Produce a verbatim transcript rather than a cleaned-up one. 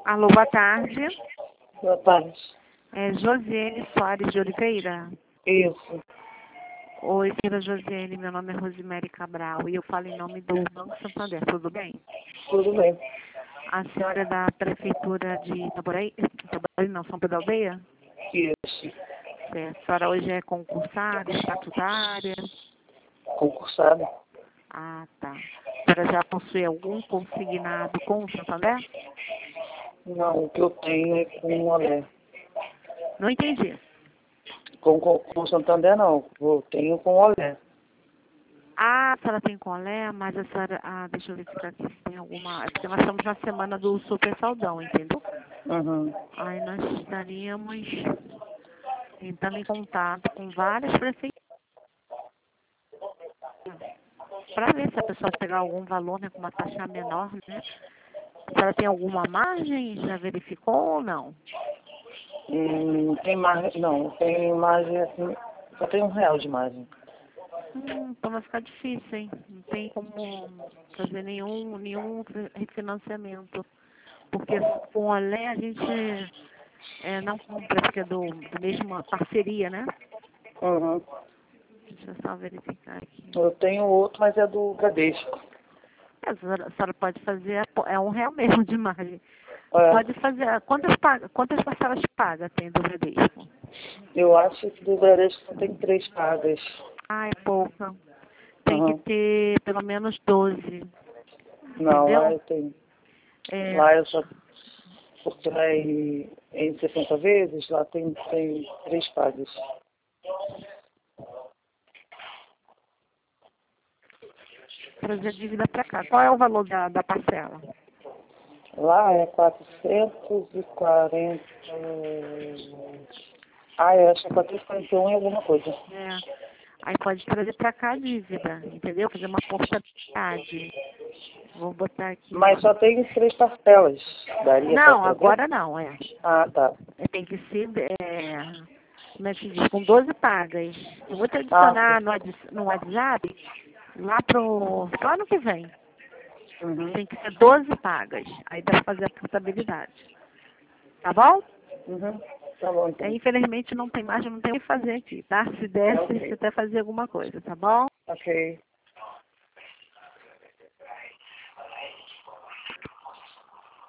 Alô, boa tarde. Boa tarde. É Josiane Soares de Oliveira. Isso. Oi, senhora Josiane, meu nome é Rosemary Cabral e eu falo em nome do Banco Santander, tudo bem? Tudo bem. A senhora é da Prefeitura de Itaboraí? Itaboraí não, São Pedro da Aldeia? Isso. Certo. A senhora hoje é concursada, estatutária? Concursado? Ah, tá. A senhora já possui algum consignado com o Santander? Não, o que eu tenho é com o Olé. Não entendi. Com, com, com o Santander não, eu tenho com o Olé. Ah, a senhora tem colé, mas a senhora... Ah, deixa eu verificar aqui se tem alguma... É porque nós estamos na semana do Super Saldão, entendeu? Uhum. Aí nós estaríamos entrando em contato com várias prefeituras para ver se a pessoa pegar algum valor, né, com uma taxa menor, né? A senhora tem alguma margem? Já verificou ou não? Hum, tem margem, não, tem margem assim, só tem um real de margem. Hum, então vai ficar difícil, hein? Não tem como fazer nenhum, nenhum refinanciamento. Porque com o Olé a gente é, não compra, porque é do, do mesma parceria, né? Uhum. Deixa eu só verificar aqui. Eu tenho outro, mas é do Bradesco. A senhora, a senhora pode fazer, é um real mesmo de margem. É, Pode fazer, quantas, paga, quantas parcelas paga tem do Bradesco? eu acho que do Bradesco só tem três pagas. Ah, é pouca. Tem que Uhum. ter pelo menos doze, Não, lá entendeu? eu tenho. É, Lá eu só, porque lá é em, em sessenta vezes, lá tem, tem três pagas. trazer dívida para cá. Qual é o valor da, da parcela? Lá é quatrocentos e quarenta. Ah, eu acho que é quatrocentos e quarenta e um e alguma coisa. É. Aí pode trazer para cá a dívida, entendeu? Fazer uma portabilidade. Vou botar aqui. Mas só tem três parcelas. Daria para Não, fazer? agora não, é. Ah, tá. É, tem que ser, é, como é que se diz, com doze pagas. Eu vou te Ah, adicionar sim. no, Whats- no WhatsApp, lá pro, pro ano que vem. Uhum. Tem que ser doze pagas. Aí dá pra fazer a portabilidade. Tá bom? Uhum. Tá bom, É, então. infelizmente não tem mais, não tem o que fazer aqui, tá? Se desse, Ok. você até fazer alguma coisa, tá bom? Ok.